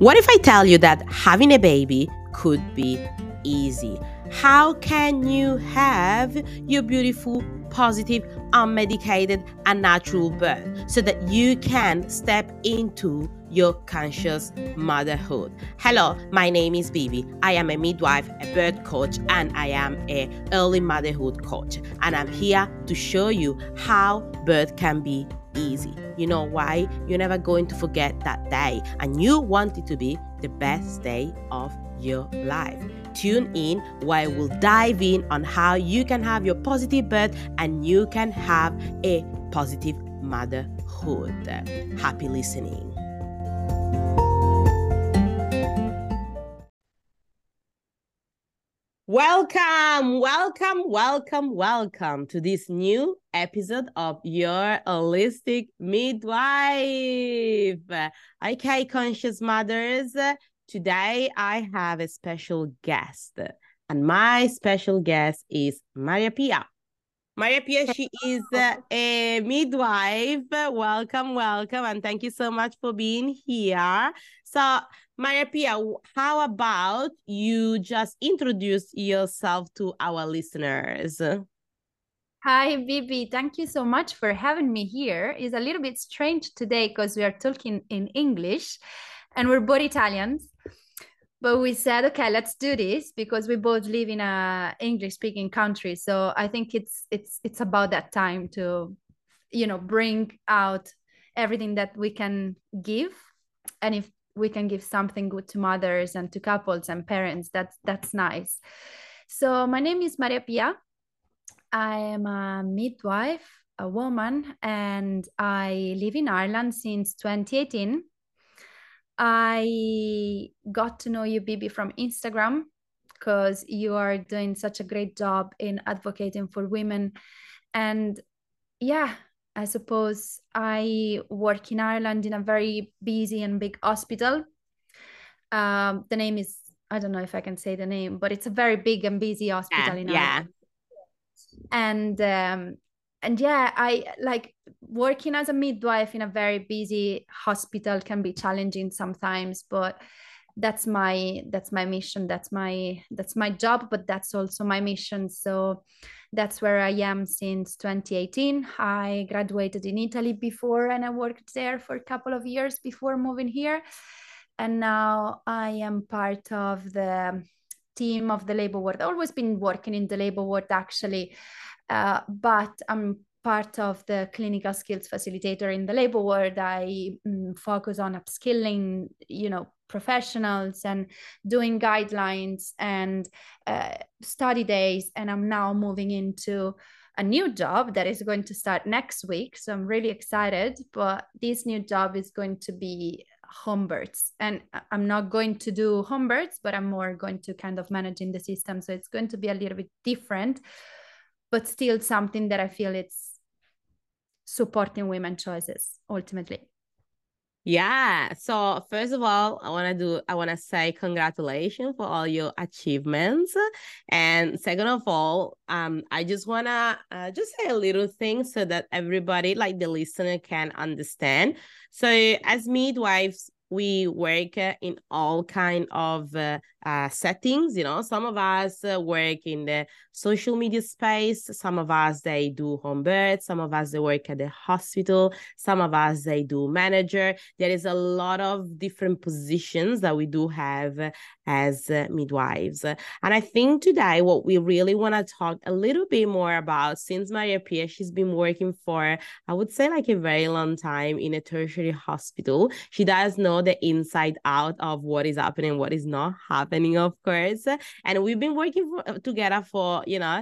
What if I tell you that having a baby could be easy? How can you have your beautiful, positive, unmedicated, and natural birth so that you can step into your conscious motherhood? Hello, my name is Bibi. I am a midwife, a birth coach, and I am a early motherhood coach. And I'm here to show you how birth can be easy. You know why? You're never going to forget that day, and you want it to be the best day of your life. Tune in where we'll dive in on how you can have your positive birth and you can have a positive motherhood. Happy listening. Welcome to this new episode of Your Holistic Midwife. Okay, conscious mothers, today I have a special guest, and my special guest is Maria Pia. Maria Pia, she is a midwife. Welcome, and thank you so much for being here. So, Maria Pia, how about you just introduce yourself to our listeners? Hi, Bibi. Thank you so much for having me here. It's a little bit strange today because we are talking in English and we're both Italians. But we said, okay, let's do this because we both live in a English-speaking country. So I think it's about that time to, bring out everything that we can give. And if we can give something good to mothers and to couples and parents, that's nice. So my name is Maria Pia. I am a midwife, a woman, and I live in Ireland since 2018. I got to know you, Bibi, from Instagram because you are doing such a great job in advocating for women. And yeah, I suppose I work in Ireland in a very busy and big hospital. The name is, I don't know if I can say the name, but it's a very big and busy hospital in Ireland. And yeah, I like working as a midwife in a very busy hospital can be challenging sometimes, but that's my mission, that's my job, but that's also my mission. So that's where I am since 2018. I graduated in Italy before and I worked there for a couple of years before moving here, and now I am part of the team of the labor ward. I've always been working in the labor ward actually, but I'm part of the clinical skills facilitator in the labor ward. I focus on upskilling, professionals and doing guidelines and study days. And I'm now moving into a new job that is going to start next week. So I'm really excited, but this new job is going to be home births, and I'm not going to do home births, but I'm more going to kind of managing the system. So it's going to be a little bit different, but still something that I feel it's supporting women's choices ultimately. Yeah. So first of all, I want to say congratulations for all your achievements. And second of all, I just want to just say a little thing so that everybody, like the listener, can understand. So as midwives, we work in all kind of settings. Some of us work in the social media space. Some of us, they do home birth. Some of us, they work at the hospital. Some of us, they do manager. There is a lot of different positions that we do have as midwives. And I think today what we really want to talk a little bit more about, since Maria Pia, she's been working for, I would say, like a very long time in a tertiary hospital. She does know the inside out of what is happening, what is not happening, of course. And we've been working together for,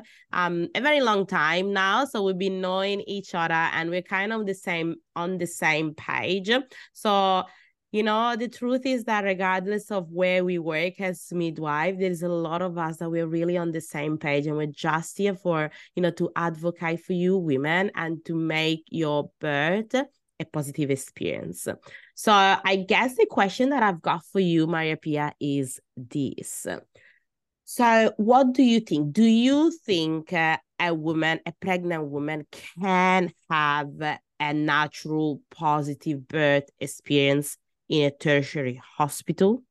a very long time now. So we've been knowing each other and we're kind of on the same page. So, the truth is that regardless of where we work as midwife, there's a lot of us that we're really on the same page, and we're just here for, to advocate for you women and to make your birth a positive experience. So I guess the question that I've got for you, Maria Pia, is this. So what do you think? Do you think a pregnant woman can have a natural positive birth experience in a tertiary hospital?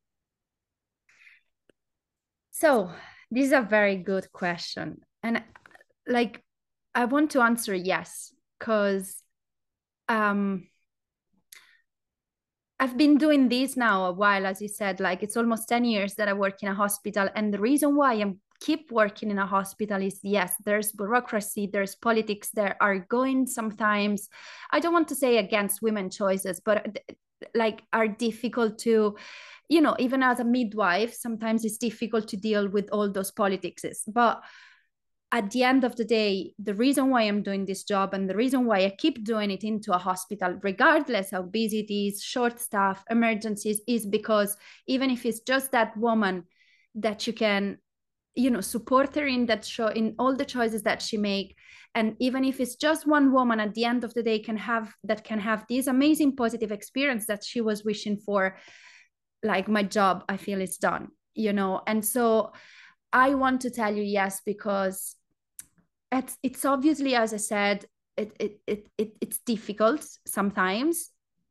So this is a very good question. And like, I want to answer yes, because I've been doing this now a while, as you said, like it's almost 10 years that I work in a hospital. And the reason why I keep working in a hospital is, yes, there's bureaucracy, there's politics, there are going sometimes, I don't want to say against women's choices, but like are difficult to, you know, even as a midwife, sometimes it's difficult to deal with all those politics. But at the end of the day, the reason why I'm doing this job and the reason why I keep doing it into a hospital, regardless how busy it is, short staff, emergencies, is because even if it's just that woman that you can, you know, support her in that show, in all the choices that she make, and even if it's just one woman at the end of the day can have this amazing positive experience that she was wishing for, like my job, I feel it's done, you know. And so I want to tell you yes, because it's obviously, as I said, it's difficult sometimes,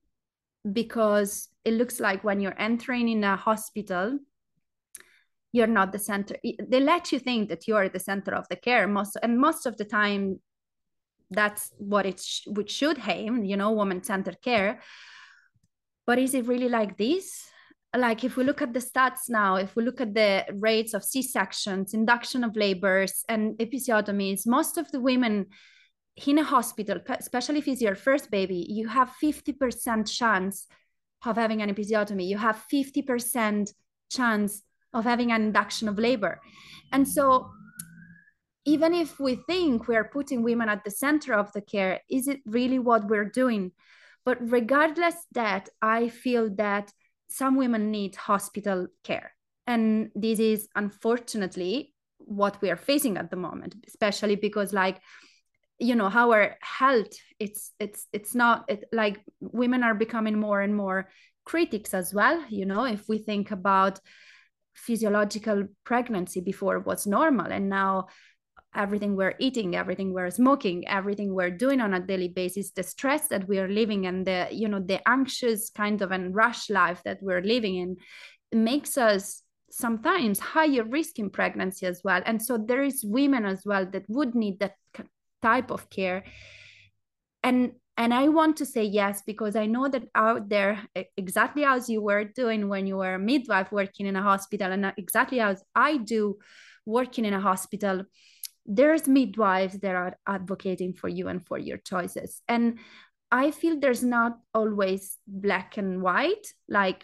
because it looks like when you're entering in a hospital, you're not the center. They let you think that you're the center of the care most of the time. That's what which should aim, you know, woman-centered care. But is it really like this? Like if we look at the stats now, if we look at the rates of C-sections, induction of labors, and episiotomies, most of the women in a hospital, especially if it's your first baby, you have 50% chance of having an episiotomy. You have 50% chance of having an induction of labor. And so even if we think we're putting women at the center of the care, is it really what we're doing? But regardless that, I feel that some women need hospital care. And this is unfortunately what we are facing at the moment, especially because, like, you know, our health, it's not like women are becoming more and more critics as well. You know, if we think about physiological pregnancy, before was normal, and now everything we're eating, everything we're smoking, everything we're doing on a daily basis, the stress that we are living, and the, you know, the anxious kind of and rush life that we're living in, makes us sometimes higher risk in pregnancy as well. And so there is women as well that would need that type of care. And I want to say yes, because I know that out there, exactly as you were doing when you were a midwife working in a hospital, and exactly as I do working in a hospital, there's midwives that are advocating for you and for your choices. And I feel there's not always black and white. Like,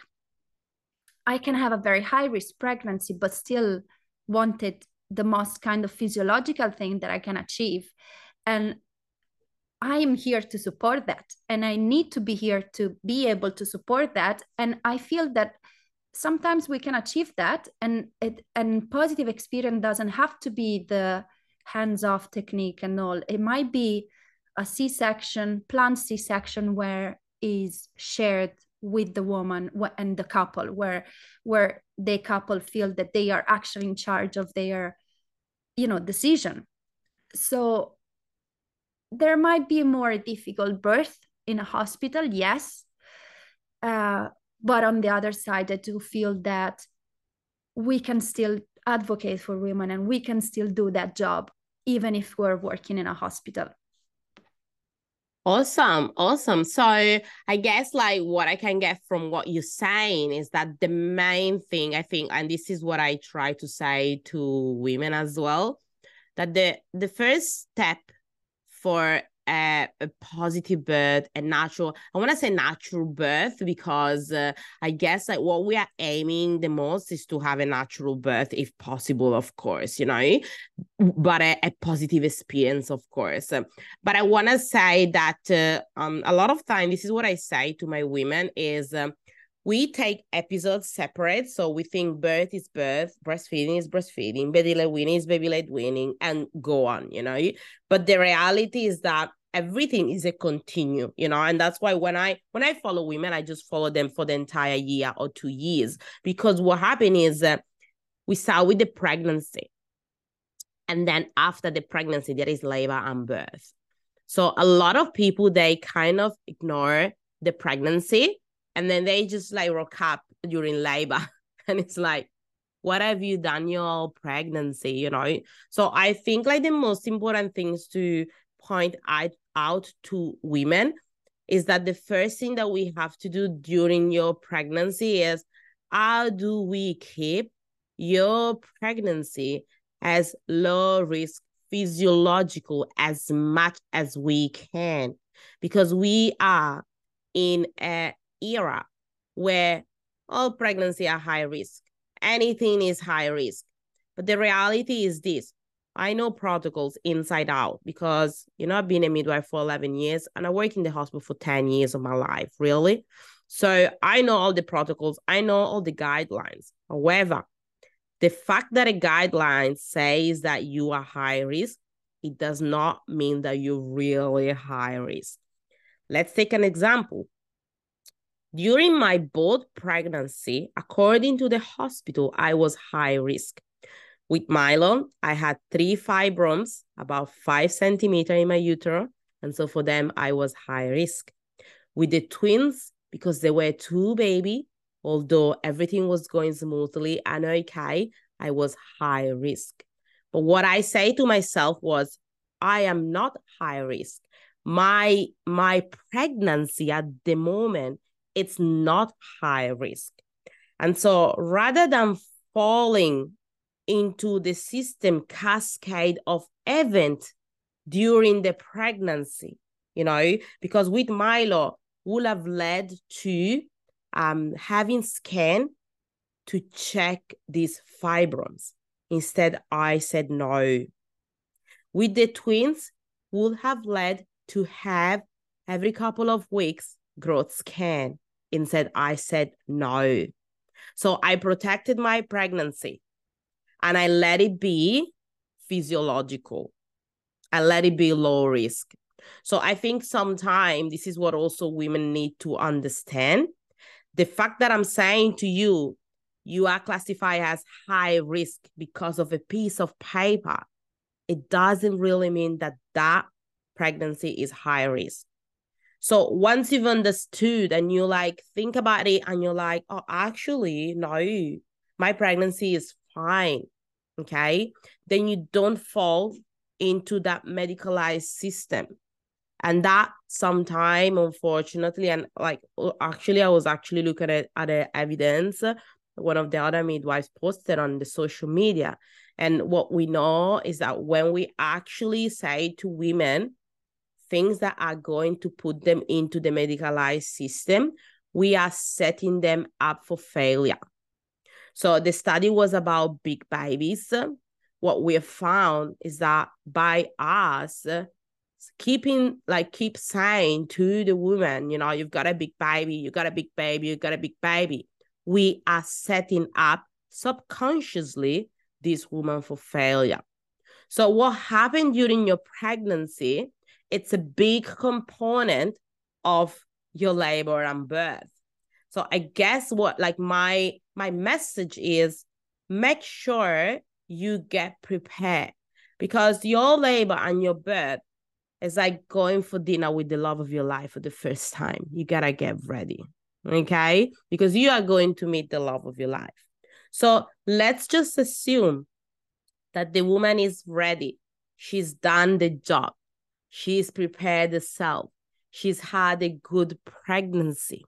I can have a very high risk pregnancy, but still wanted the most kind of physiological thing that I can achieve. And I am here to support that. And I need to be here to be able to support that. And I feel that sometimes we can achieve that. And positive experience doesn't have to be the hands-off technique and all. It might be a C-section, planned C-section, where is shared with the woman and the couple, where the couple feel that they are actually in charge of their, you know, decision. So there might be a more difficult birth in a hospital, yes. But on the other side, I do feel that we can still advocate for women and we can still do that job, even if we're working in a hospital. Awesome. So I guess like what I can get from what you're saying is that the main thing, I think, and this is what I try to say to women as well, that the first step for a positive birth, a natural, I want to say natural birth, because I guess like what we are aiming the most is to have a natural birth if possible, of course, you know, but a positive experience, of course. But I want to say that a lot of time, this is what I say to my women is, we take episodes separate. So we think birth is birth, breastfeeding is breastfeeding, baby-led weaning is baby-led weaning, and go on, you know. But the reality is that everything is a continue, you know. And that's why when I follow women, I just follow them for the entire year or 2 years. Because what happened is we start with the pregnancy. And then after the pregnancy, there is labor and birth. So a lot of people, they kind of ignore the pregnancy. And then they just like rock up during labor. And it's like, what have you done your pregnancy, you know? So I think like the most important things to point out to women is that the first thing that we have to do during your pregnancy is, how do we keep your pregnancy as low risk physiological as much as we can? Because we are in an era where all pregnancy are high risk. Anything is high risk. But the reality is this. I know protocols inside out because, you know, I've been a midwife for 11 years and I work in the hospital for 10 years of my life, really. So I know all the protocols. I know all the guidelines. However, the fact that a guideline says that you are high risk, it does not mean that you're really high risk. Let's take an example. During my both pregnancy, according to the hospital, I was high risk. With Milo, I had 3 fibromes, about 5 centimeters in my uterus. And so for them, I was high risk. With the twins, because they were 2 babies, although everything was going smoothly and okay, I was high risk. But what I say to myself was, I am not high risk. My pregnancy at the moment, it's not high risk. And so rather than falling into the system cascade of event during the pregnancy, you know, because with Milo would have led to having scan to check these fibromes. Instead, I said no. With the twins would have led to have every couple of weeks growth scan. Instead, I said no. So I protected my pregnancy and I let it be physiological. I let it be low risk. So I think sometimes this is what also women need to understand. The fact that I'm saying to you, you are classified as high risk because of a piece of paper, it doesn't really mean that that pregnancy is high risk. So once you've understood and you like think about it and you're like, oh, actually, no, my pregnancy is fine. Okay. Then you don't fall into that medicalized system. And that sometime, unfortunately, and like actually, I was actually looking at the evidence. One of the other midwives posted on the social media. And what we know is that when we actually say to women things that are going to put them into the medicalized system, we are setting them up for failure. So the study was about big babies. What we have found is that by us keep saying to the woman, you know, you've got a big baby, you got a big baby, you got a big baby, we are setting up subconsciously this woman for failure. So what happened during your pregnancy, it's a big component of your labor and birth. So I guess what like my message is, make sure you get prepared, because your labor and your birth is like going for dinner with the love of your life for the first time. You gotta get ready, okay? Because you are going to meet the love of your life. So let's just assume that the woman is ready. She's done the job. She's prepared herself. She's had a good pregnancy.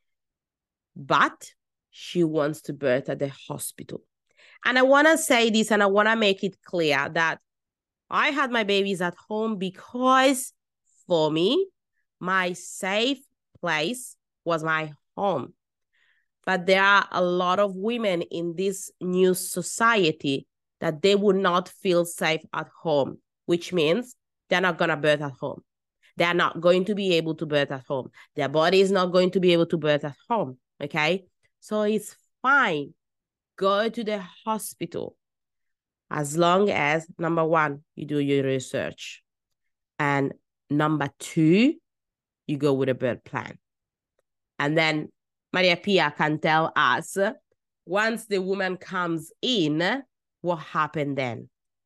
But she wants to birth at the hospital. And I want to say this and I want to make it clear that I had my babies at home because for me, my safe place was my home. But there are a lot of women in this new society that they would not feel safe at home, which means they're not going to birth at home. They're not going to be able to birth at home. Their body is not going to be able to birth at home, okay? So it's fine. Go to the hospital as long as, number one, you do your research. And number two, you go with a birth plan. And then Maria Pia can tell us, once the woman comes in, what happened then?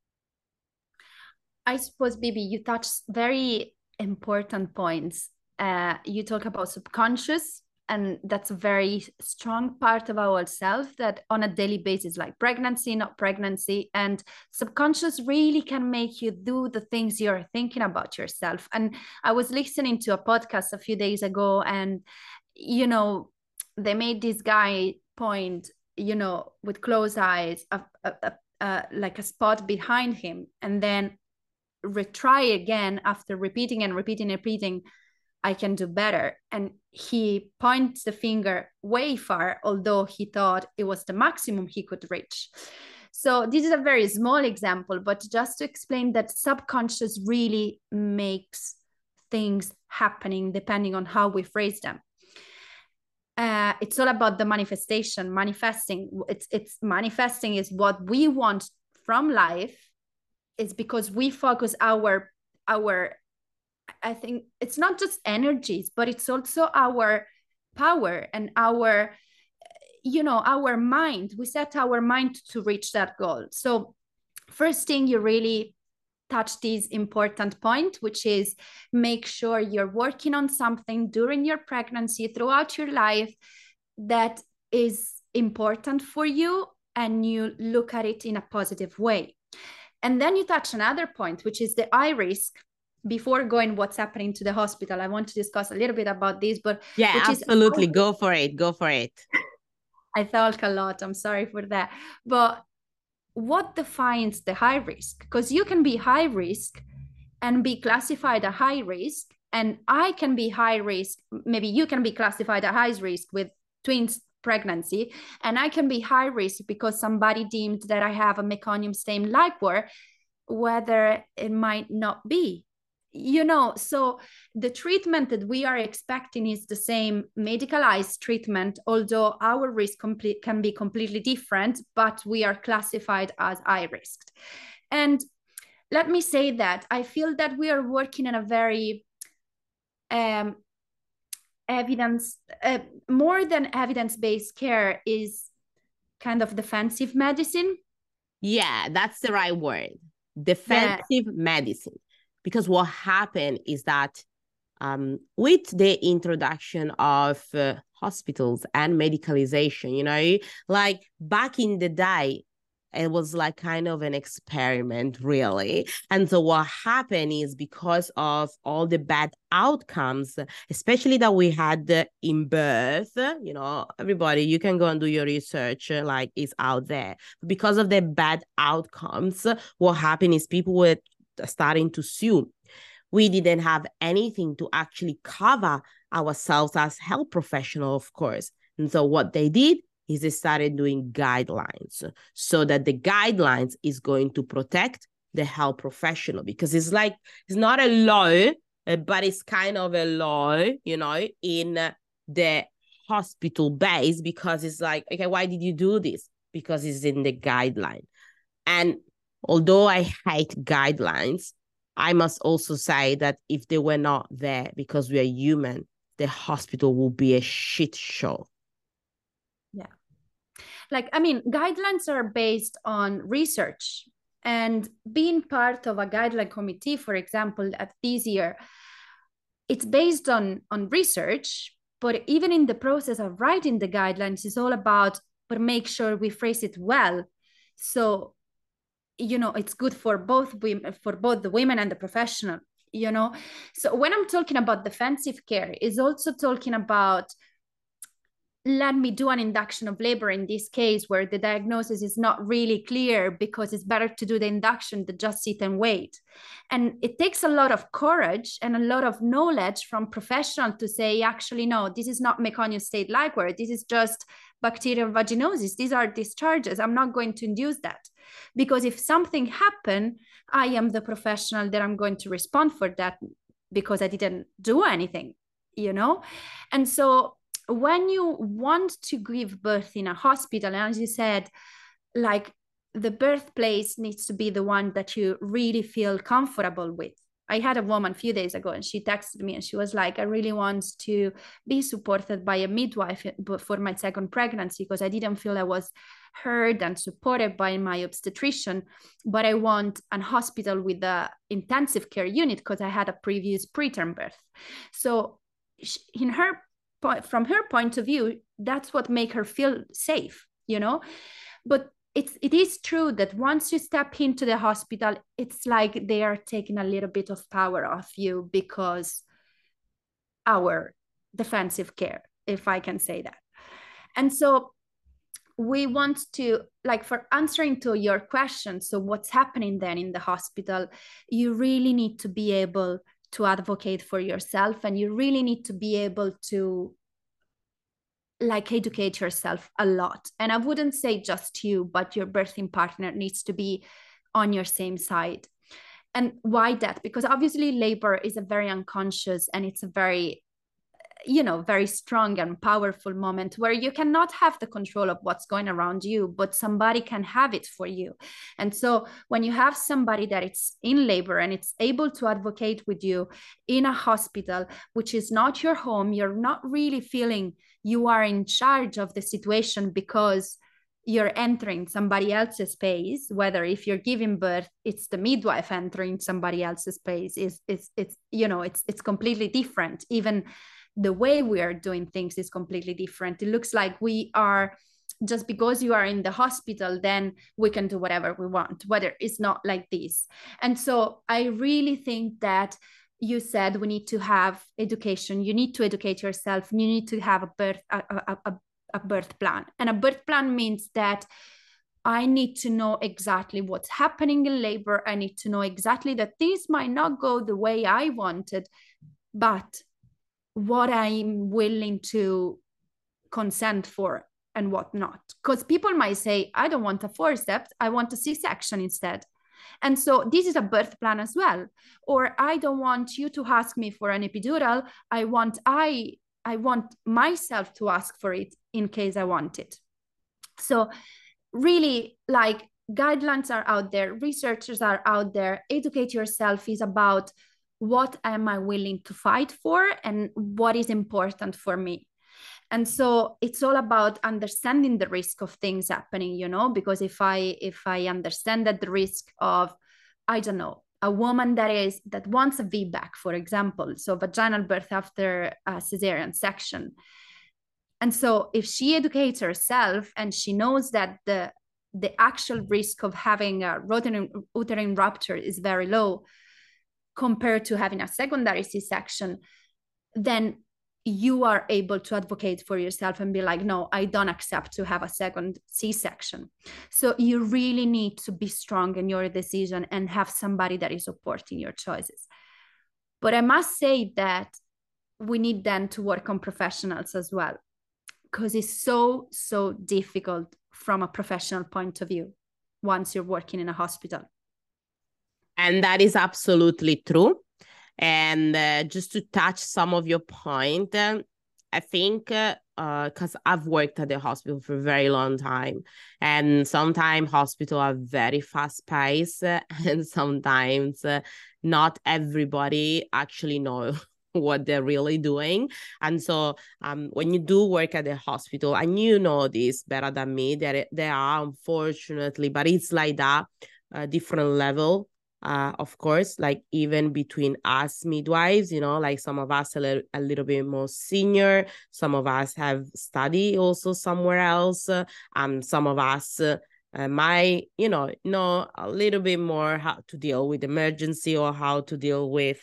I suppose, Bibi, you touched very important points. You talk about subconscious And that's a very strong part of ourselves that on a daily basis, like pregnancy, not pregnancy, and subconscious really can make you do the things you're thinking about yourself. And I was listening to a podcast a few days ago, and, you know, they made this guy point, you know, with closed eyes, like a spot behind him, and then retry again after repeating and repeating, I can do better. And he points the finger way far, although he thought it was the maximum he could reach. So this is a very small example, but just to explain that subconscious really makes things happening depending on how we phrase them. It's all about the manifesting. It's manifesting is what we want from life. It's because we focus our I think it's not just energies, but it's also our power and our, you know, our mind. We set our mind to reach that goal. So first thing, you really touch this important point, which is make sure you're working on something during your pregnancy, throughout your life, that is important for you, and you look at it in a positive way. And then you touch another point, which is the high risk. Before going what's happening to the hospital, I want to discuss a little bit about this, but yeah, absolutely. Go for it. I talk a lot. I'm sorry for that. But what defines the high risk? Because you can be high risk and be classified a high risk, and I can be high risk. Maybe you can be classified a high risk with twins pregnancy, and I can be high risk because somebody deemed that I have a meconium stem liquor, whether it might not be. You know, so the treatment that we are expecting is the same medicalized treatment, although our risk can be completely different, but we are classified as high risk. And let me say that I feel that we are working in a very evidence, more than evidence-based care is kind of defensive medicine. Yeah, that's the right word. Defensive medicine. Because what happened is that with the introduction of hospitals and medicalization, you know, like back in the day, it was like kind of an experiment, really. And so what happened is because of all the bad outcomes, especially that we had in birth, you know, everybody, you can go and do your research, like it's out there. Because of the bad outcomes, what happened is people were starting to sue. We didn't have anything to actually cover ourselves as health professionals, of course. And so what they did is they started doing guidelines, so that the guidelines is going to protect the health professional, because it's like, it's not a law, but it's kind of a law, you know, in the hospital base, because it's like, okay, why did you do this? Because it's in the guideline. And although I hate guidelines, I must also say that if they were not there, because we are human, the hospital will be a shit show. Yeah. Like, I mean, guidelines are based on research, and being part of a guideline committee, for example, at this year, it's based on research, but even in the process of writing the guidelines, it's all about, but make sure we phrase it well. So, you know, it's good for both women, for both the women and the professional, you know. So when I'm talking about defensive care, is also talking about, let me do an induction of labor in this case where the diagnosis is not really clear, because it's better to do the induction than just sit and wait. And it takes a lot of courage and a lot of knowledge from professionals to say, actually, no, this is not meconium state liquor. This is just bacterial vaginosis. These are discharges. I'm not going to induce that. Because if something happened, I am the professional that I'm going to respond for that, because I didn't do anything, you know? And so when you want to give birth in a hospital, and as you said, like, the birthplace needs to be the one that you really feel comfortable with. I had a woman a few days ago, and she texted me and she was like, I really want to be supported by a midwife for my second pregnancy, because I didn't feel I was heard and supported by my obstetrician, but I want an hospital with an intensive care unit because I had a previous preterm birth. So in her from her point of view, that's what make her feel safe, you know. But it is true that once you step into the hospital, it's like they are taking a little bit of power off you, because our defensive care, if I can say that. And so we want to, like, for answering to your question, so what's happening then in the hospital, you really need to be able to advocate for yourself, and you really need to be able to, like, educate yourself a lot. And I wouldn't say just you, but your birthing partner needs to be on your same side. And why that? Because obviously labor is a very unconscious, and it's a very, you know, very strong and powerful moment where you cannot have the control of what's going around you, but somebody can have it for you. And so when you have somebody that it's in labor and it's able to advocate with you in a hospital, which is not your home, you're not really feeling you are in charge of the situation, because you're entering somebody else's space. Whether if you're giving birth, it's the midwife entering somebody else's space, it's you know, it's completely different. Even the way we are doing things is completely different. It looks like we are, just because you are in the hospital, then we can do whatever we want, whether it's not like this. And so I really think that you said we need to have education. You need to educate yourself. You need to have a birth plan. And a birth plan means that I need to know exactly what's happening in labor. I need to know exactly that things might not go the way I wanted, but what I'm willing to consent for and what not. Because people might say, I don't want a forceps, I want a C-section instead. And so this is a birth plan as well. Or I don't want you to ask me for an epidural. I want myself to ask for it in case I want it. So really, like, guidelines are out there, researchers are out there. Educate yourself is about what am I willing to fight for and what is important for me. And so it's all about understanding the risk of things happening, you know, because if I understand that the risk of, I don't know, a woman that wants a VBAC, for example, so vaginal birth after a cesarean section. And so if she educates herself and she knows that the actual risk of having a uterine rupture is very low compared to having a secondary C-section, then you are able to advocate for yourself and be like, no, I don't accept to have a second C-section. So you really need to be strong in your decision and have somebody that is supporting your choices. But I must say that we need then to work on professionals as well, because it's so difficult from a professional point of view once you're working in a hospital. And that is absolutely true. And just to touch some of your point, I think because I've worked at the hospital for a very long time, and sometimes hospitals are very fast paced, and sometimes not everybody actually know what they're really doing. And so when you do work at the hospital, and you know this better than me, that there are, unfortunately, but it's like that, different level. Of course, like even between us midwives, you know, like some of us a little bit more senior, some of us have studied also somewhere else, some of us might, you know a little bit more how to deal with emergency, or how to deal with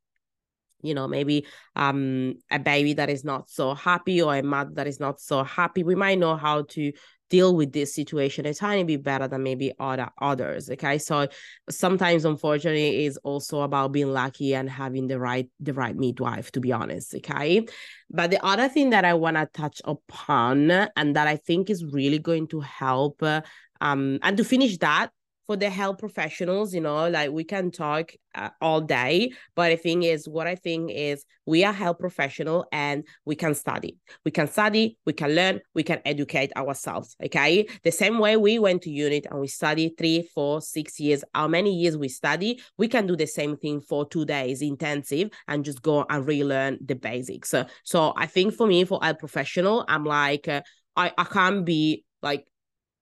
maybe a baby that is not so happy, or a mother that is not so happy. We might know how to deal with this situation a tiny bit better than maybe others. Okay, so sometimes, unfortunately, it's also about being lucky and having the right midwife, to be honest. Okay, but the other thing that I want to touch upon, and that I think is really going to help, and to finish that, for the health professionals, like we can talk all day, but what I think is we are health professional and we can study. We can learn, we can educate ourselves, okay? The same way we went to unit and we studied 3, 4, 6 years, how many years we study, we can do the same thing for 2 days intensive and just go and relearn the basics. So I think for me, for health professional, I'm like, I can't be like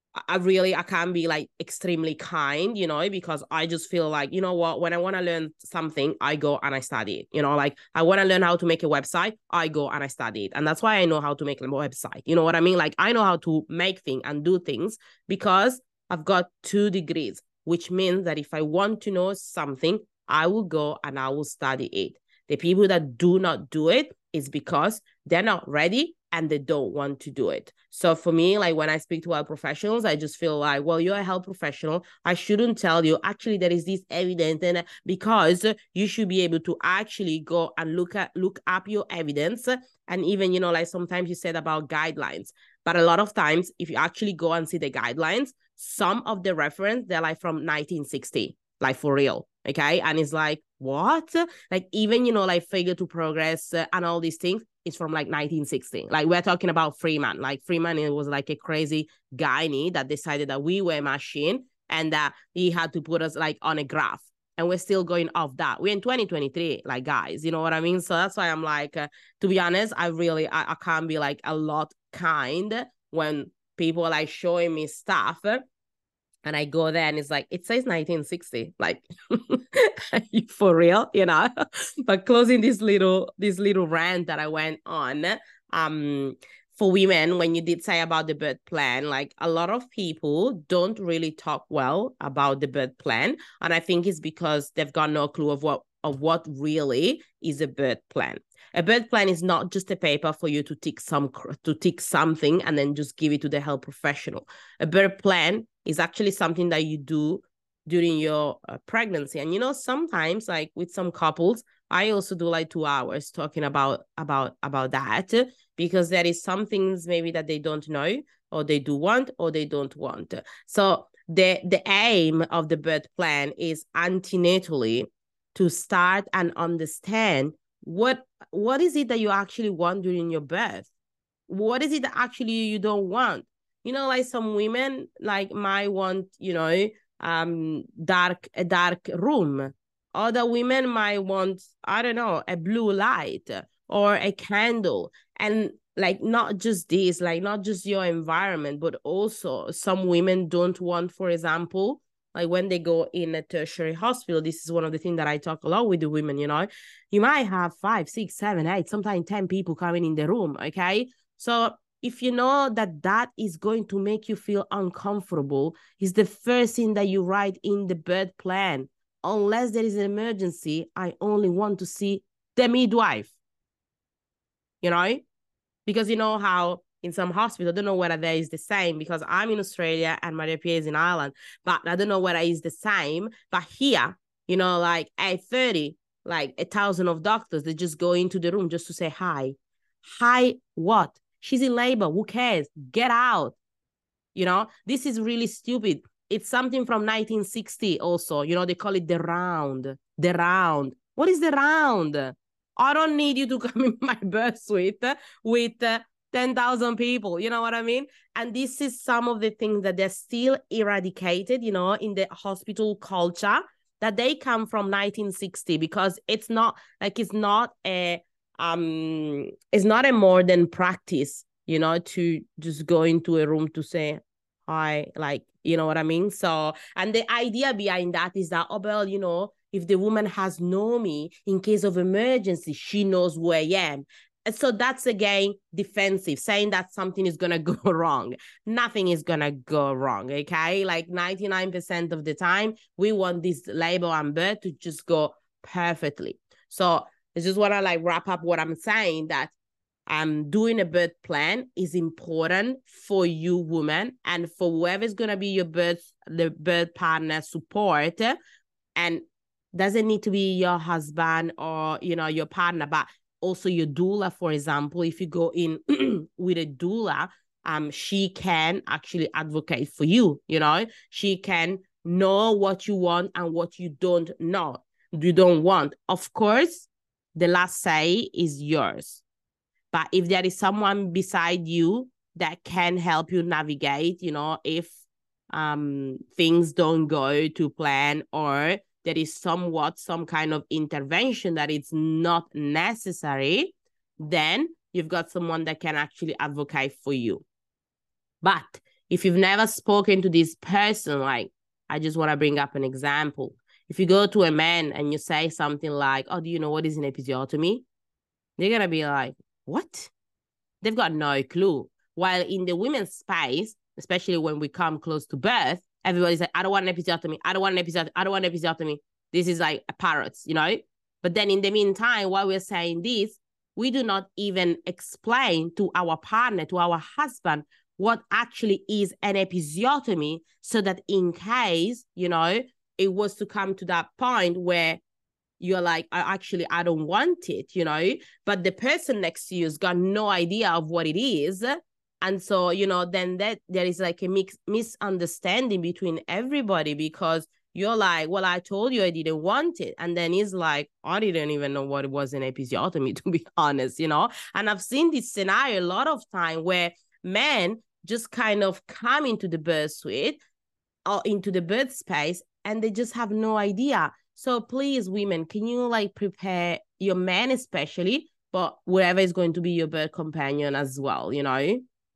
I can't be like extremely kind, you know, because I just feel like, you know what, when I want to learn something, I go and I study it, you know, like I want to learn how to make a website, I go and I study it. And that's why I know how to make a website. You know what I mean? Like I know how to make things and do things because I've got 2 degrees, which means that if I want to know something, I will go and I will study it. The people that do not do it is because they're not ready and they don't want to do it. So for me, like when I speak to health professionals, I just feel like, well, you're a health professional. I shouldn't tell you, actually, there is this evidence, and because you should be able to actually go and look up your evidence. And even, you know, like sometimes you said about guidelines, but a lot of times, if you actually go and see the guidelines, some of the reference, they're like from 1960, like for real. Okay. And it's like, what? Like even, you know, like failure to progress and all these things, is from like 1960. Like we're talking about Freeman. Like Freeman, it was like a crazy guy that decided that we were a machine and that he had to put us like on a graph. And we're still going off that. We're in 2023, like guys, you know what I mean? So that's why I'm like, to be honest, I can't be like a lot kind when people are like showing me stuff and I go there and it's like, it says 1960. Like, for real, you know? But closing this little rant that I went on, for women, when you did say about the birth plan, like a lot of people don't really talk well about the birth plan. And I think it's because they've got no clue of what really is a birth plan. A birth plan is not just a paper for you to tick something and then just give it to the health professional. A birth plan is actually something that you do during your pregnancy. And, you know, sometimes like with some couples, I also do like 2 hours talking about that, because there is some things maybe that they don't know, or they do want, or they don't want. So the aim of the birth plan is antenatally to start and understand what is it that you actually want during your birth? What is it that actually you don't want? You know, like some women like might want, you know, a dark room. Other women might want, I don't know, a blue light or a candle. And like not just this, like not just your environment, but also some women don't want, for example, like when they go in a tertiary hospital, this is one of the things that I talk a lot with the women, you know, you might have 5, 6, 7, 8, sometimes 10 people coming in the room, okay? So if you know that is going to make you feel uncomfortable, is the first thing that you write in the birth plan. Unless there is an emergency, I only want to see the midwife, you know? Because you know how in some hospitals, I don't know whether there is the same, because I'm in Australia and Maria Pia is in Ireland, but I don't know whether it's the same. But here, you know, like 8:30, like 1,000 of doctors, they just go into the room just to say hi. Hi, what? She's in labor. Who cares? Get out. You know, this is really stupid. It's something from 1960 also. You know, they call it the round. The round. What is the round? I don't need you to come in my birth suite with 10,000 people. You know what I mean? And this is some of the things that they're still eradicated, you know, in the hospital culture, that they come from 1960, because it's not a modern practice, you know, to just go into a room to say hi, like, you know what I mean? So, and the idea behind that is that, oh, well, you know, if the woman has known me in case of emergency, she knows who I am. And so that's, again, defensive, saying that something is going to go wrong. Nothing is going to go wrong, okay? Like 99% of the time, we want this labor and birth to just go perfectly. So I just want to like wrap up what I'm saying, that doing a birth plan is important for you woman, and for whoever's going to be the birth partner support. And doesn't need to be your husband or, you know, your partner, but also your doula, for example. If you go in with a doula, she can actually advocate for you, you know. She can know what you want and what you don't want. Of course, the last say is yours. But if there is someone beside you that can help you navigate, you know, if things don't go to plan, or there is some kind of intervention that it's not necessary, then you've got someone that can actually advocate for you. But If you've never spoken to this person, like, I just want to bring up an example. If you go to a man and you say something like, oh, do you know what is an episiotomy? They're going to be like, what? They've got no clue. While in the women's space, especially when we come close to birth, everybody's like, I don't want an episiotomy. I don't want an episiotomy. I don't want an episiotomy. This is like a parrots, you know? But then in the meantime, while we're saying this, we do not even explain to our partner, to our husband, what actually is an episiotomy, so that in case, you know, it was to come to that point where you're like, I don't want it, you know, but the person next to you has got no idea of what it is. And so, you know, then that there is like a misunderstanding between everybody, because you're like, well, I told you I didn't want it. And then he's like, I didn't even know what it was an episiotomy, to be honest, you know. And I've seen this scenario a lot of time where men just kind of come into the birth suite or into the birth space and they just have no idea. So please, women, can you like prepare your men especially, but whoever is going to be your birth companion as well, you know?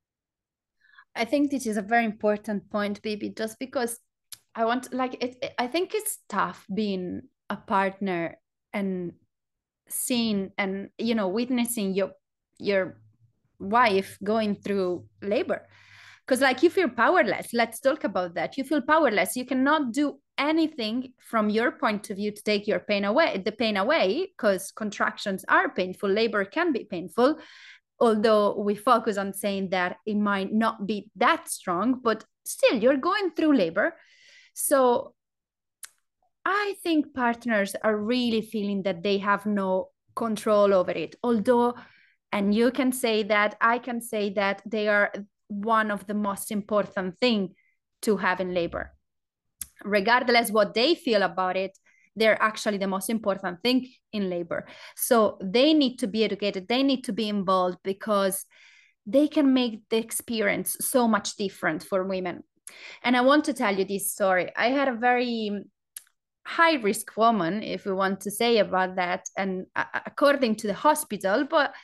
I think this is a very important point, Bibi, just because I want, like, I think it's tough being a partner and seeing and, you know, witnessing your wife going through labor, because like you feel powerless. Let's talk about that. You feel powerless. You cannot do anything from your point of view to take your pain away, because contractions are painful. Labor can be painful, although we focus on saying that it might not be that strong, but still you're going through labor. So I think partners are really feeling that they have no control over it. Although, and you can say that, I can say that they are one of the most important thing to have in labor. Regardless what they feel about it, they're actually the most important thing in labor. So they need to be educated. They need to be involved, because they can make the experience so much different for women. And I want to tell you this story. I had a very high risk woman, if we want to say about that, and according to the hospital, but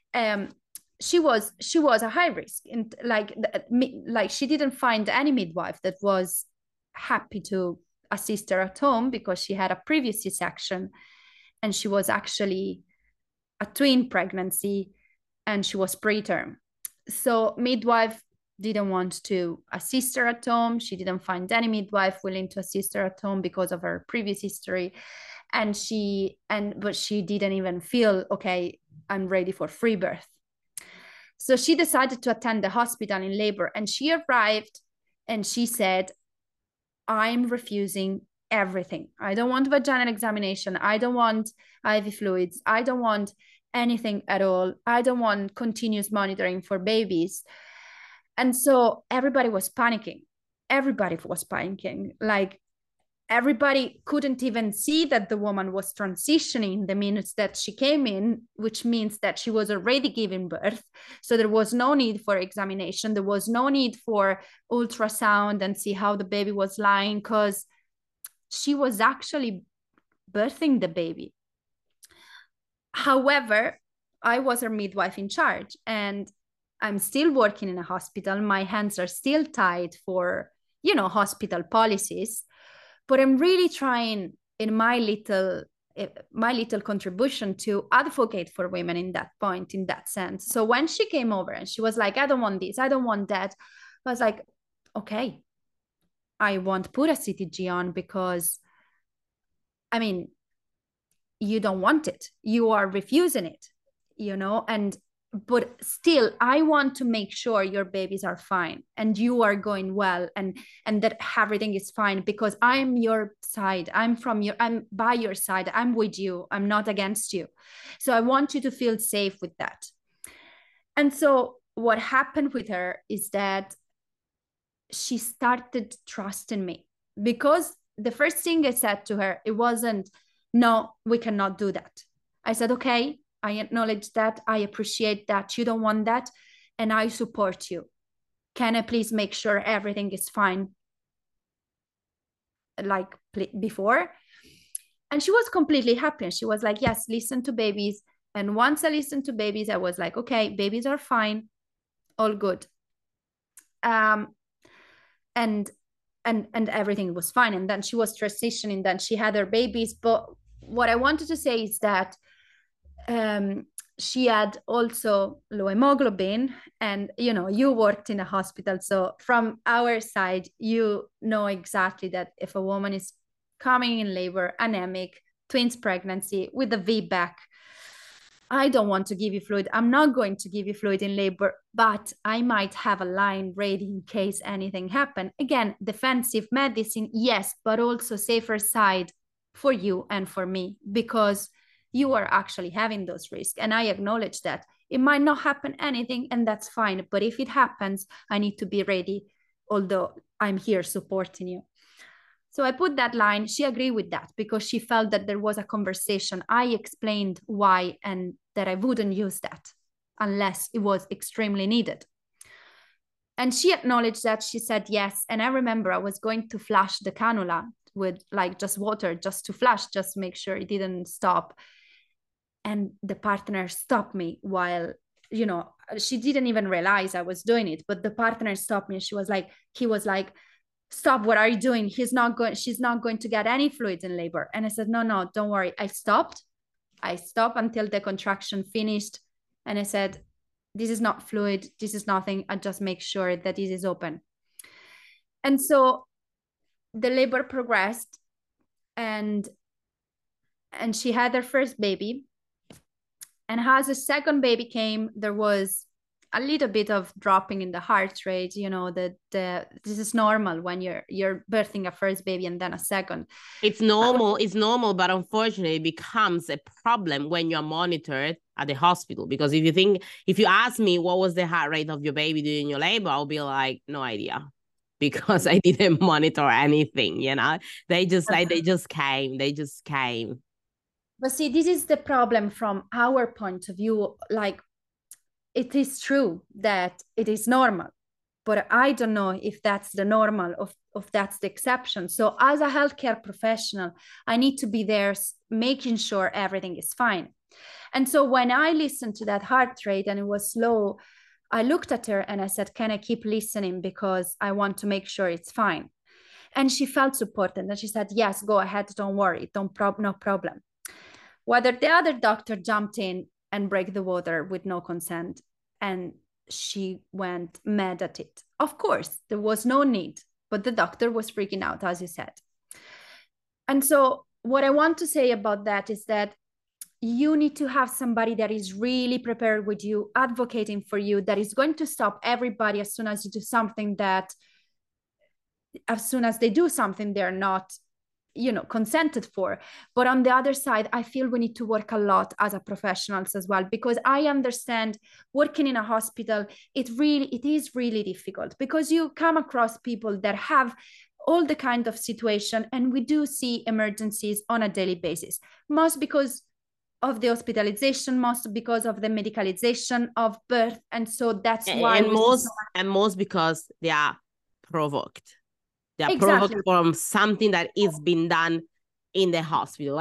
she was a high risk, and like she didn't find any midwife that was happy to assist her at home, because she had a previous C-section, and she was actually a twin pregnancy, and she was preterm. So midwife didn't want to assist her at home. She didn't find any midwife willing to assist her at home because of her previous history. But she didn't even feel, okay, I'm ready for free birth. So she decided to attend the hospital in labor, and she arrived and she said, I'm refusing everything. I don't want vaginal examination. I don't want IV fluids. I don't want anything at all. I don't want continuous monitoring for babies. And so everybody was panicking. Like, everybody couldn't even see that the woman was transitioning the minutes that she came in, which means that she was already giving birth. So there was no need for examination. There was no need for ultrasound and see how the baby was lying, because she was actually birthing the baby. However, I was her midwife in charge, and I'm still working in a hospital. My hands are still tied for, you know, hospital policies. But I'm really trying in my little contribution to advocate for women in that point, in that sense. So when she came over and she was like, I don't want this, I don't want that, I was like, okay, I won't put a CTG on, because, I mean, you don't want it. You are refusing it, you know, but still, I want to make sure your babies are fine and you are going well, and that everything is fine, because I'm your side. I'm by your side. I'm with you. I'm not against you. So I want you to feel safe with that. And so what happened with her is that she started trusting me, because the first thing I said to her, it wasn't, no, we cannot do that. I said, okay, I acknowledge that. I appreciate that you don't want that. And I support you. Can I please make sure everything is fine like before? And she was completely happy. And she was like, yes, listen to babies. And once I listened to babies, I was like, okay, babies are fine. All good. and everything was fine. And then she was transitioning, then she had her babies. But what I wanted to say is that she had also low hemoglobin, and you worked in a hospital, so from our side you know exactly that if a woman is coming in labor, anemic, twins pregnancy with a VBAC, I don't want to give you fluid. I'm not going to give you fluid in labor, but I might have a line ready in case anything happen. Again, defensive medicine, yes, but also safer side for you and for me, because you are actually having those risks. And I acknowledge that. It might not happen anything, and that's fine. But if it happens, I need to be ready, although I'm here supporting you. So I put that line. She agreed with that because she felt that there was a conversation. I explained why and that I wouldn't use that unless it was extremely needed. And she acknowledged that. She said yes. And I remember I was going to flush the cannula with like just water, just to flush, just to make sure it didn't stop. And the partner stopped me while, she didn't even realize I was doing it, but the partner stopped me. He was like, stop, what are you doing? She's not going to get any fluids in labor. And I said, no, don't worry. I stopped until the contraction finished. And I said, this is not fluid. This is nothing. I just make sure that this is open. And so the labor progressed, and she had her first baby. And as a second baby came, there was a little bit of dropping in the heart rate. This is normal when you're birthing a first baby and then a second. It's normal, but unfortunately it becomes a problem when you're monitored at the hospital. Because if you ask me what was the heart rate of your baby during your labor, I'll be like, no idea, because I didn't monitor anything. They just came. But see, this is the problem from our point of view. Like, it is true that it is normal, but I don't know if that's the normal of that's the exception. So as a healthcare professional, I need to be there making sure everything is fine. And so when I listened to that heart rate and it was slow, I looked at her and I said, can I keep listening? Because I want to make sure it's fine. And she felt supported. And she said, yes, go ahead. Don't worry. No problem. Whether the other doctor jumped in and break the water with no consent, and she went mad at it. Of course, there was no need, but the doctor was freaking out, as you said. And so what I want to say about that is that you need to have somebody that is really prepared with you, advocating for you, that is going to stop everybody as soon as you do something as soon as they do something they're not consented for. But on the other side, I feel we need to work a lot as a professionals as well, because I understand working in a hospital, it is really difficult, because you come across people that have all the kind of situation, and we do see emergencies on a daily basis, most because of the hospitalization, most because of the medicalization of birth. And so that's why most because they are provoked. They are exactly. provoked from something that is being done in the hospital.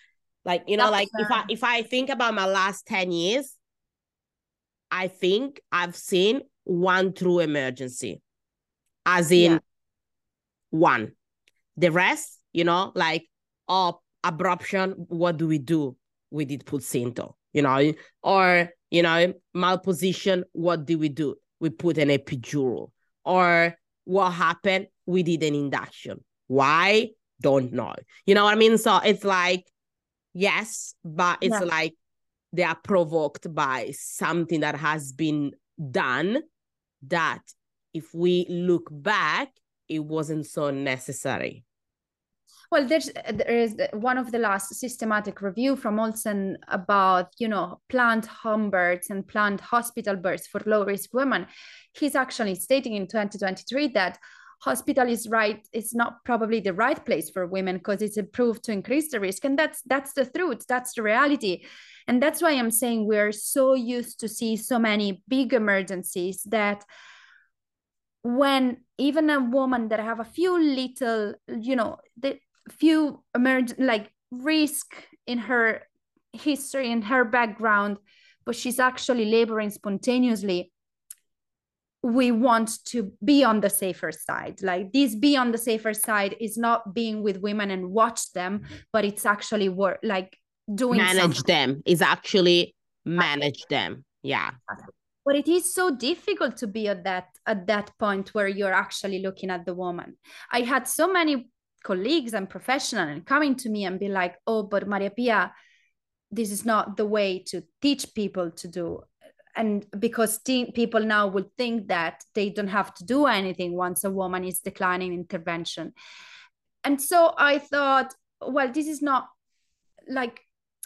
If I think about my last 10 years, I think I've seen one true emergency, as in one. The rest, abruption, what do we do? We did placenta, or, malposition, what do? We put an epidural. Or what happened? We did an induction. Why? Don't know. You know what I mean? So it's like, yes, but it's like they are provoked by something that has been done that, if we look back, it wasn't so necessary. Well, there is one of the last systematic review from Olsen about, planned home births and planned hospital births for low-risk women. He's actually stating in 2023 that hospital is not probably the right place for women, because it's approved to increase the risk. And that's the truth. That's the reality. And that's why I'm saying we're so used to see so many big emergencies that when even a woman that have a few little, few risk in her history, in her background, but she's actually laboring spontaneously, we want to be on the safer side. Like this be on the safer side is not being with women and watch them, but it's actually work, like doing manage something. them is actually manage them. Yeah. But it is so difficult to be at that point where you're actually looking at the woman. I had so many colleagues and professionals and coming to me and be like, oh, but Maria Pia, this is not the way to teach people to do. And because people now will think that they don't have to do anything once a woman is declining intervention. And so I thought, well, this is not like,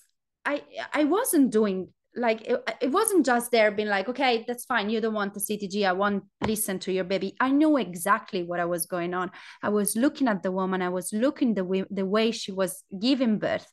I wasn't doing, like it wasn't just there being like, okay, that's fine, you don't want the CTG, I won't listen to your baby. I knew exactly what I was going on. I was looking at the woman, I was looking the way she was giving birth.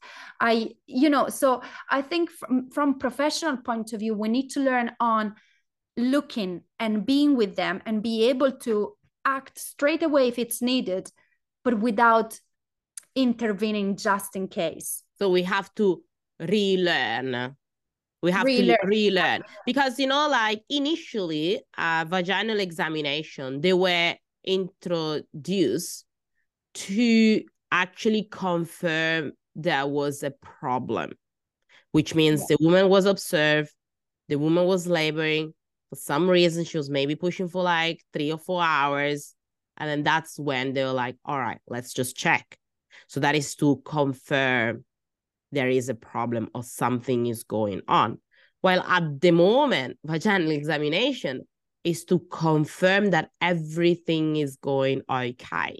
So I think from professional point of view, we need to learn on looking and being with them and be able to act straight away if it's needed, but without intervening just in case. So we have to relearn. We have to relearn because, like initially, vaginal examination, they were introduced to actually confirm there was a problem, which means the woman was observed, the woman was laboring. For some reason, she was maybe pushing for like 3 or 4 hours. And then that's when they were like, all right, let's just check. So that is to confirm there is a problem or something is going on. While at the moment, vaginal examination is to confirm that everything is going okay.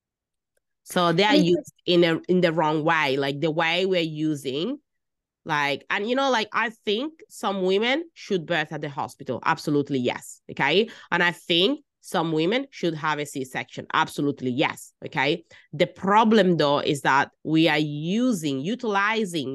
So they are used in the wrong way, like the way we're using, like, and like, I think some women should birth at the hospital. Absolutely, yes. Okay. And I think some women should have a C-section. Absolutely, yes. Okay. The problem, though, is that we are utilizing,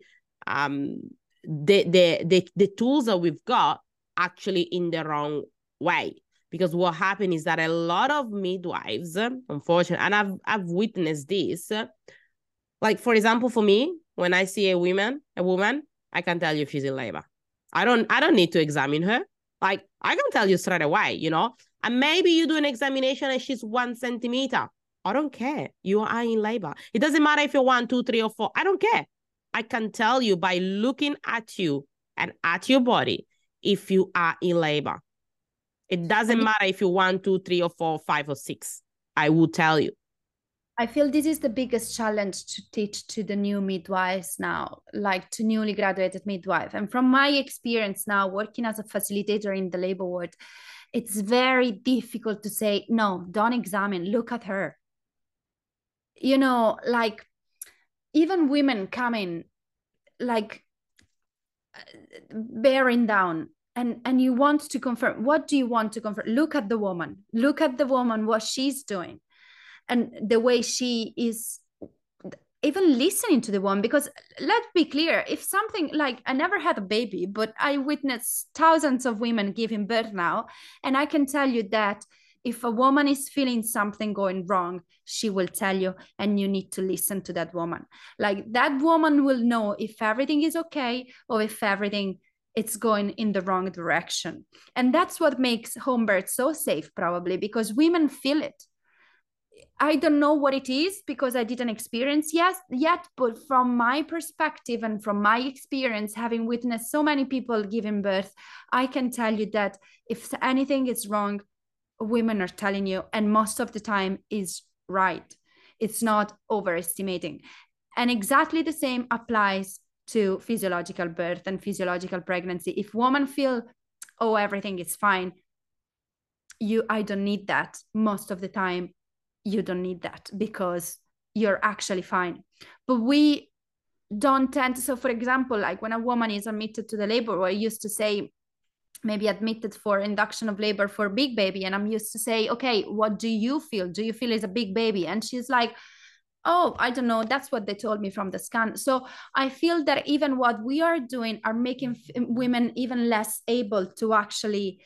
the tools that we've got actually in the wrong way. Because what happened is that a lot of midwives, unfortunately, and I've witnessed this, like, for example, for me, when I see a woman, I can tell you if she's in labor. I don't need to examine her. Like, I can tell you straight away, and maybe you do an examination and she's 1 centimeter. I don't care. You are in labor. It doesn't matter if you're 1, 2, 3, or 4. I don't care. I can tell you by looking at you and at your body if you are in labor. It doesn't matter if you're 1, 2, 3, or 4, 5, or 6. I will tell you. I feel this is the biggest challenge to teach to the new midwives now, like to newly graduated midwife. And from my experience now, working as a facilitator in the labor ward, it's very difficult to say, no, don't examine, look at her. Like even women coming, like bearing down, and you want to confirm. What do you want to confirm? Look at the woman, what she's doing. And the way she is even listening to the woman, because let's be clear, if something like, I never had a baby, but I witnessed thousands of women giving birth now. And I can tell you that if a woman is feeling something going wrong, she will tell you, and you need to listen to that woman. Like that woman will know if everything is okay or if everything it's going in the wrong direction. And that's what makes home birth so safe, probably, because women feel it. I don't know what it is because I didn't experience yet, but from my perspective and from my experience, having witnessed so many people giving birth, I can tell you that if anything is wrong, women are telling you, and most of the time is right. It's not overestimating. And exactly the same applies to physiological birth and physiological pregnancy. If women feel, oh, everything is fine, I don't need that. Most of the time, you don't need that because you're actually fine. But we don't tend to. So for example, like when a woman is admitted to the labor, I used to say, maybe admitted for induction of labor for big baby, and I'm used to say, okay, what do you feel? Do you feel it's a big baby? And she's like, oh, I don't know, that's what they told me from the scan. So I feel that even what we are doing are making women even less able to actually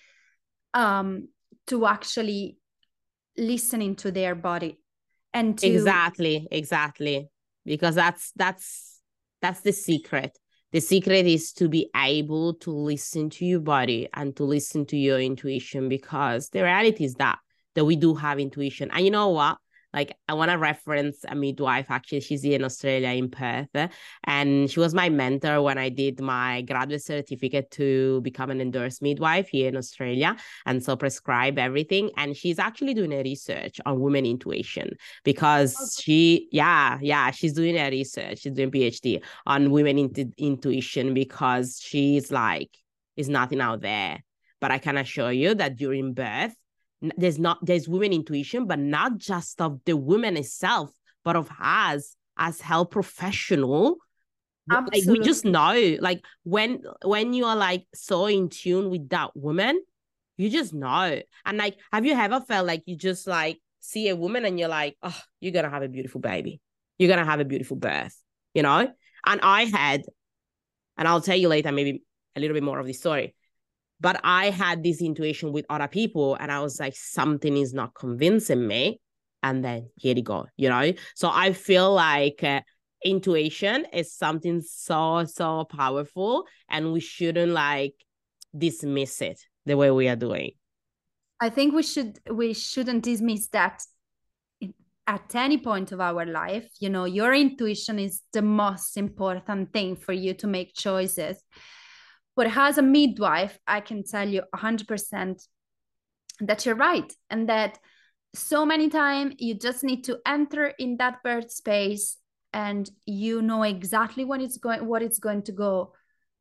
listening to their body. And exactly, because that's the secret. The secret is to be able to listen to your body and to listen to your intuition, because the reality is that we do have intuition. And you know what? Like, I want to reference a midwife. Actually, she's here in Australia, in Perth, and she was my mentor when I did my graduate certificate to become an endorsed midwife here in Australia, and so prescribe everything. And she's actually doing a research on women intuition, because she's doing a research. She's doing PhD on women intuition, because she's like, there's nothing out there. But I can assure you that during birth, there's women intuition, but not just of the woman itself, but of us as health professional. Absolutely. Like, we just know, like, when you are like so in tune with that woman, you just know. And like, have you ever felt like you just like see a woman and you're like, oh, you're gonna have a beautiful baby, you're gonna have a beautiful birth, you know? And I'll tell you later maybe a little bit more of the story. But I had this intuition with other people, and I was like, something is not convincing me. And then here you go, you know? So I feel like intuition is something so, so powerful, and we shouldn't like dismiss it the way we are doing. I think we shouldn't dismiss that at any point of our life. You know, your intuition is the most important thing for you to make choices. But as a midwife, I can tell you 100% that you're right. And that so many times you just need to enter in that birth space, and you know exactly what it's going to go.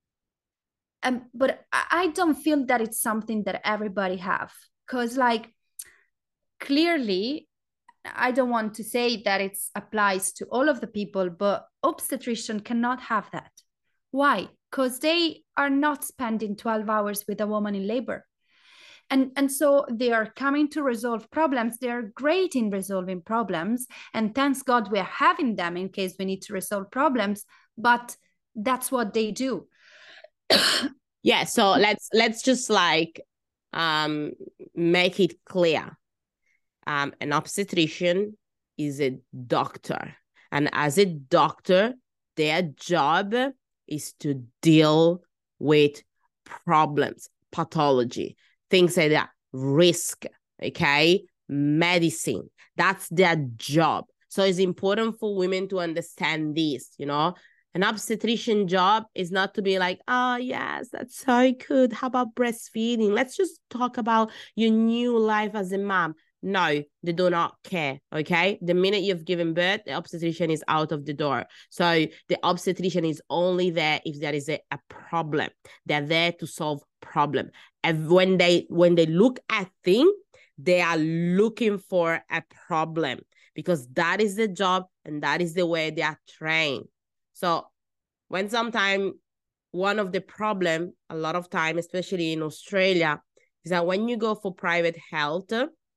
But I don't feel that it's something that everybody have. Because like, clearly, I don't want to say that it applies to all of the people, but obstetrician cannot have that. Why? Because they are not spending 12 hours with a woman in labor. And so they are coming to resolve problems. They are great in resolving problems. And thanks God we are having them in case we need to resolve problems. But that's what they do. Yeah, so let's just like make it clear. An obstetrician is a doctor. And as a doctor, their job is to deal with problems, pathology, things like that, risk, okay, medicine. That's their job. So it's important for women to understand this, you know. An obstetrician job is not to be like, oh, yes, that's so good. How about breastfeeding? Let's just talk about your new life as a mom. No, they do not care, okay? The minute you've given birth, the obstetrician is out of the door. So the obstetrician is only there if there is a problem. They're there to solve problem. And when they look at things, they are looking for a problem, because that is the job and that is the way they are trained. So when sometimes one of the problem, a lot of time, especially in Australia, is that when you go for private health,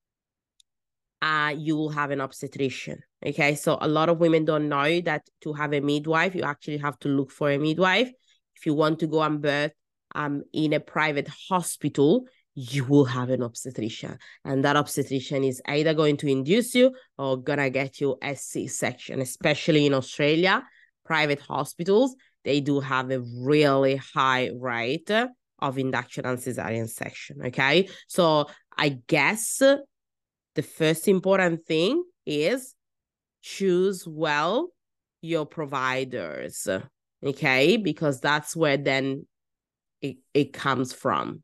you will have an obstetrician. Okay, so a lot of women don't know that to have a midwife, you actually have to look for a midwife. If you want to go and birth in a private hospital, you will have an obstetrician. And that obstetrician is either going to induce you or gonna get you a C-section, especially in Australia. Private hospitals, they do have a really high rate of induction and cesarean section, okay? So I guess the first important thing is choose well your providers, okay? Because that's where then it comes from.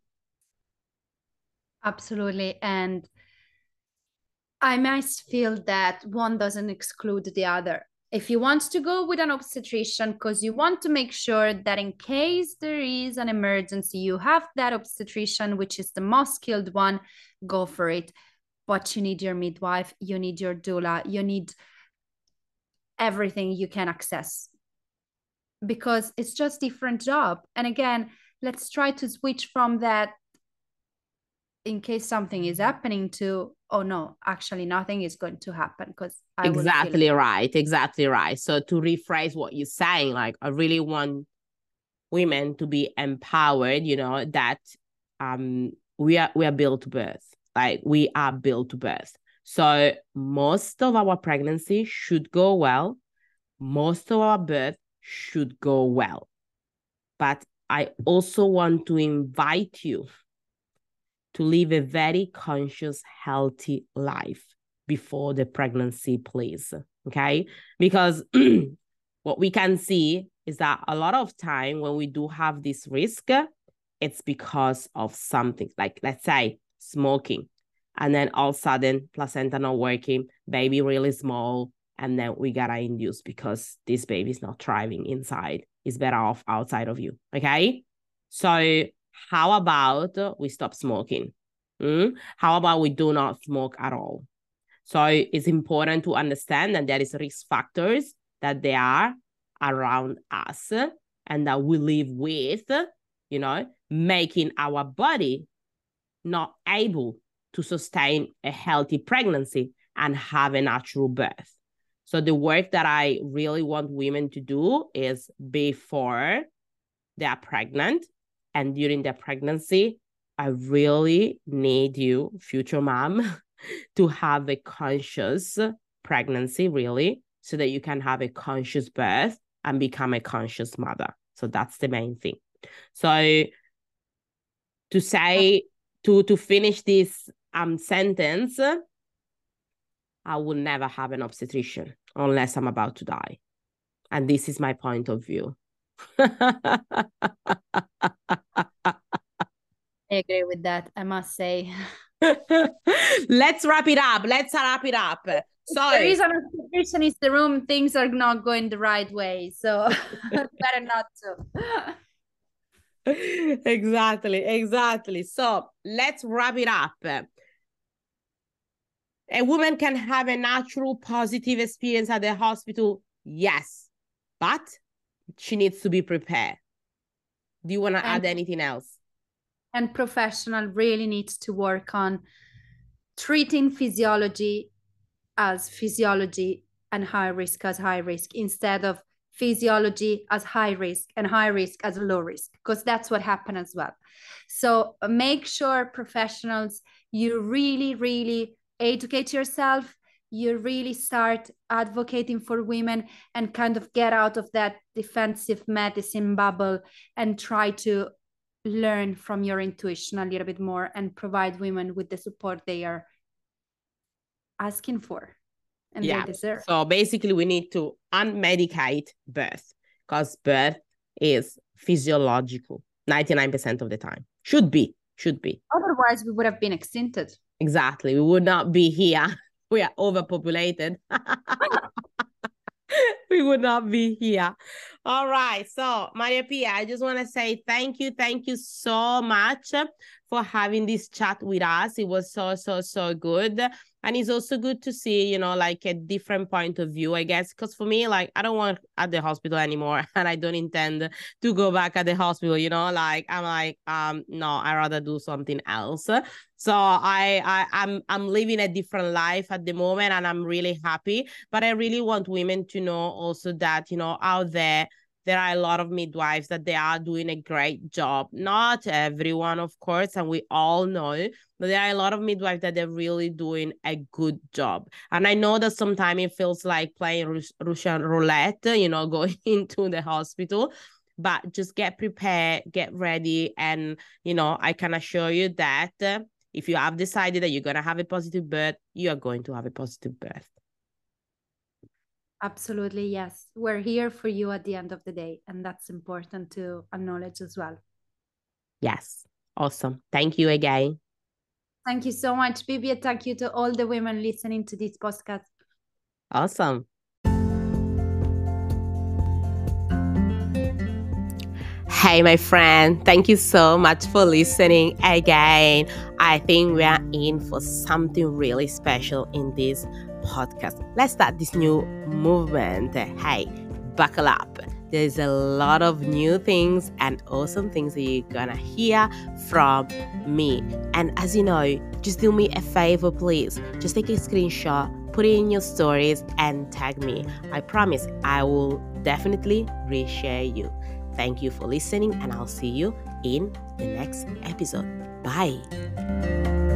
Absolutely. And I must feel that one doesn't exclude the other. If you want to go with an obstetrician because you want to make sure that in case there is an emergency, you have that obstetrician, which is the most skilled one, go for it. But you need your midwife, you need your doula, you need everything you can access, because it's just different job. And again, let's try to switch from that in case something is happening to, oh no, actually nothing is going to happen because I exactly right. So to rephrase what you're saying, like, I really want women to be empowered, you know, that we are built to birth. Like, we are built to birth. So most of our pregnancy should go well. Most of our birth should go well. But I also want to invite you to live a very conscious, healthy life before the pregnancy, please. Okay? Because what we can see is that a lot of time when we do have this risk, it's because of something like, let's say, smoking. And then all of a sudden, placenta not working, baby really small, and then we gotta induce because this baby is not thriving inside. It's better off outside of you. Okay? So how about we stop smoking? How about we do not smoke at all? So it's important to understand that there is risk factors that they are around us and that we live with, making our body not able to sustain a healthy pregnancy and have a natural birth. So the work that I really want women to do is before they are pregnant and during their pregnancy, I really need you, future mom, to have a conscious pregnancy, really, so that you can have a conscious birth and become a conscious mother. So that's the main thing. So to say, to finish this sentence, I will never have an obstetrician unless I'm about to die. And this is my point of view. I agree with that, I must say. Let's wrap it up. So the reason obstetrician is the room, things are not going the right way. So better not to. Exactly. So let's wrap it up. A woman can have a natural positive experience at the hospital, yes, but she needs to be prepared. Do you want to add anything else? And professional really needs to work on treating physiology as physiology and high risk as high risk, instead of physiology as high risk and high risk as low risk, because that's what happened as well. So make sure, professionals, you really educate yourself, you really start advocating for women and kind of get out of that defensive medicine bubble and try to learn from your intuition a little bit more and provide women with the support they are asking for and they deserve. So basically we need to unmedicate birth, because birth is physiological 99% of the time. Should be. Otherwise we would have been extincted. Exactly. We would not be here. We are overpopulated. We would not be here. All right. So Maria Pia, I just want to say thank you. Thank you so much for having this chat with us. It was so good. And it's also good to see, like a different point of view, I guess, because for me, like, I don't work at the hospital anymore and I don't intend to go back at the hospital, like, I'm like, no, I'd rather do something else. So I'm living a different life at the moment and I'm really happy, but I really want women to know also that, out there are a lot of midwives that they are doing a great job. Not everyone, of course, and we all know, but there are a lot of midwives that they're really doing a good job. And I know that sometimes it feels like playing Russian roulette, going into the hospital, but just get prepared, get ready. And, I can assure you that if you have decided that you're going to have a positive birth, you are going to have a positive birth. Absolutely, yes. We're here for you at the end of the day, and that's important to acknowledge as well. Yes. Awesome. Thank you again. Thank you so much, Bibi. Thank you to all the women listening to this podcast. Awesome. Hey, my friend, thank you so much for listening again. I think we are in for something really special in this podcast. Let's start this new movement. Hey, buckle up. There's a lot of new things and awesome things that you're gonna hear from me. And as you know, just do me a favor, please. Just take a screenshot, put it in your stories, and tag me. I promise I will definitely reshare you. Thank you for listening, and I'll see you in the next episode. Bye.